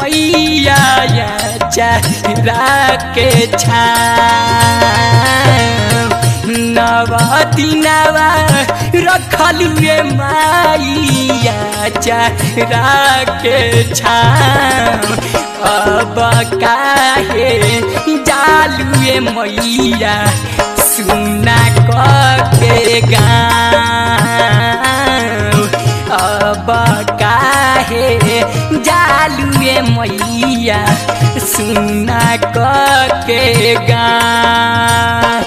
मैया चेहरा के छाँव नवा दिनवा रखलिए मैया चेहरा के छाँव अब काहे जालुए मैया सुना के गाँव अब काहे जालुए मैया सुना के गाँव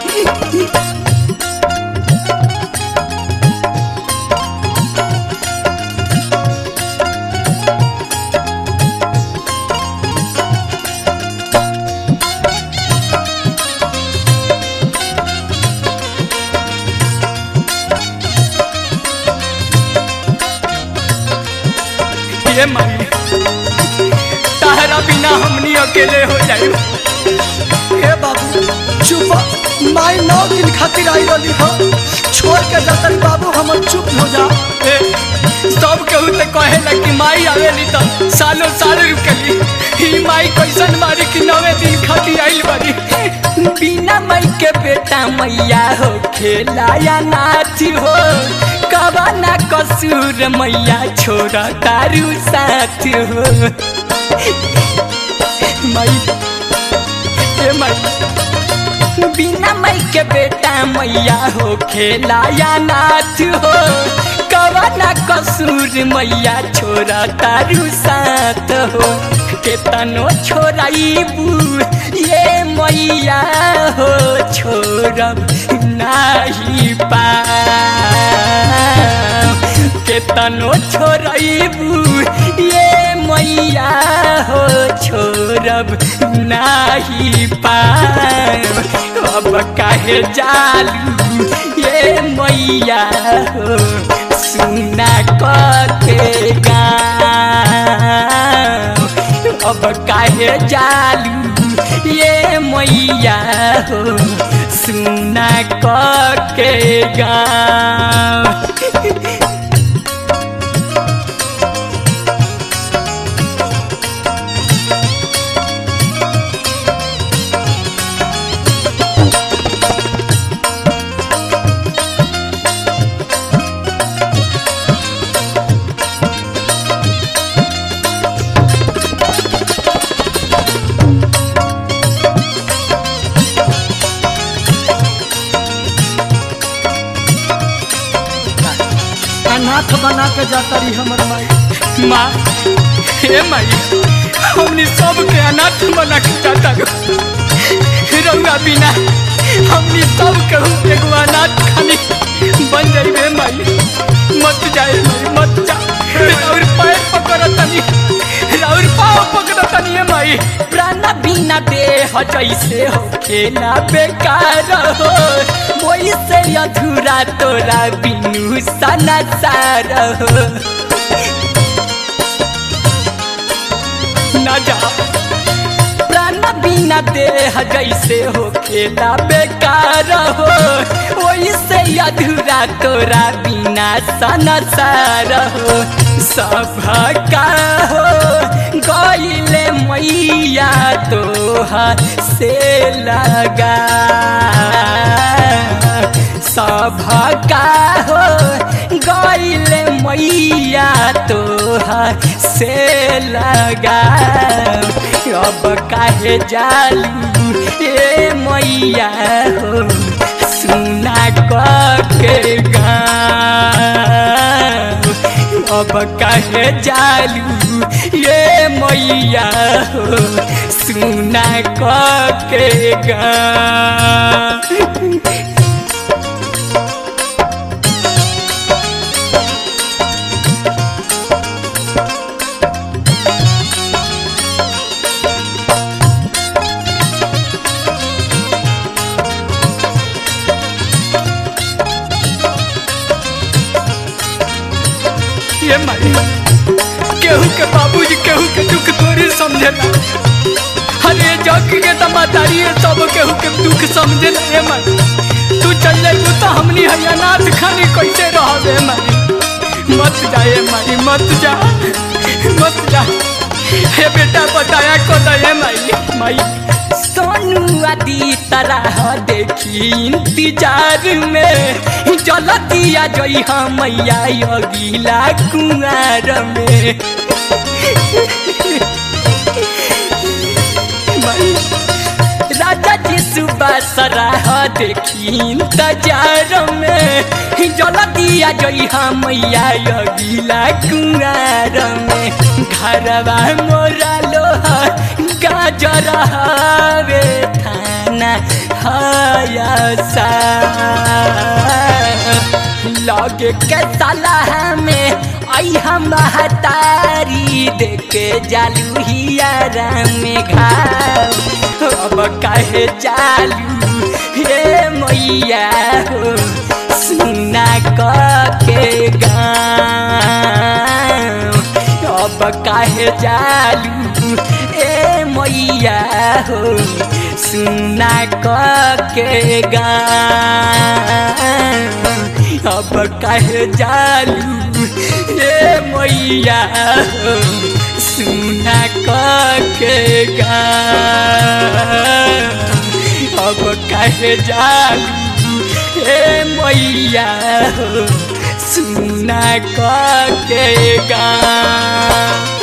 ये माई तारा बिना हमनी अकेले हो जाए। हे बाबू चुप माई 9 दिन खातिर आई रही हो छोड़ के जतन बाबू हमर चुप हो जा। सब केहू तो कहेला कि माई आवेली तो सालों साल रुकली ही माई कैसन मारी कि 9 दिन खातिर आइल बारी बिना माई के बेटा मैया हो खेला या नाची हो कबा ना कसूर मैया छोड़ा तारू साथ हो माई माई बिना माई के बेटा मैया हो खेला या नाच हो कबा ना कसूर मैया छोड़ा तारू साथ हो केतनो छोड़ाईबू ये मैया हो छोड़ब नहीं पाव केतनो छोड़ाईबू ये मैया हो छोड़ब नहीं पाव अब काहे जालू ये मैया हो सुना के गाँव अब काहे जालू ये मैया हो सुना के गाँव अनाथ बना के जाता रही हमर माई माँ हे माई हमने सब के अनाथ बना के जाता रहुआ बिना हमने सब केहू एगो अनाथ खानी बन जाइबे माई मत जाए माई मत जा राउर पैर पकड़तनी राउर पाँव पकड़तनी माई प्राण बिना देह जैसे हो खेला बेकार हो वैसे अधूरा तोरा बिनु सनसार हो न जा प्राण बिना देह जैसे हो खेला बेकार हो वैसे अधूरा तोरा बिना सनसार हो सबका हो गईले मैया तोहार से लगा सबका हो गईले मैया तोहार से लगा अब काहे जालू ये मैया हो सुना के गाँव अब काहे जालू ये मैया हो सुना के गाँव ये माई केहू के बाबूजी केहू के दुख थोड़ी समझेला हरे जग के तमातारी सब केहू के दुख समझेला ये माई तू चल जाइबू तो हमनी अनाथ खानी कैसे रहबे माई मत जा ये माई मत जा हे बेटा बताया को दे माई सोनू आदि तरह देखी इंतजार में जलतिया जई हम मैया अगिला कुआर में राजा जी सुबह सराह देखी इंतजार में जलतिया जई हम मैया अगिला कुआर में घरवा मोरा लोहा गाजर हवे थाना हयसा लगे के सलाह में आई हम महतारी देखे जालू हियारा में घाव अब काहे चालू हे मैया हो सुना के गाँव अब काहे चालू ए मैया हो सुना के गाँव अब काहे चालू ए मैया हो सुना के गाँव अब काहे चालू ए मैया हो सुना के गाँव।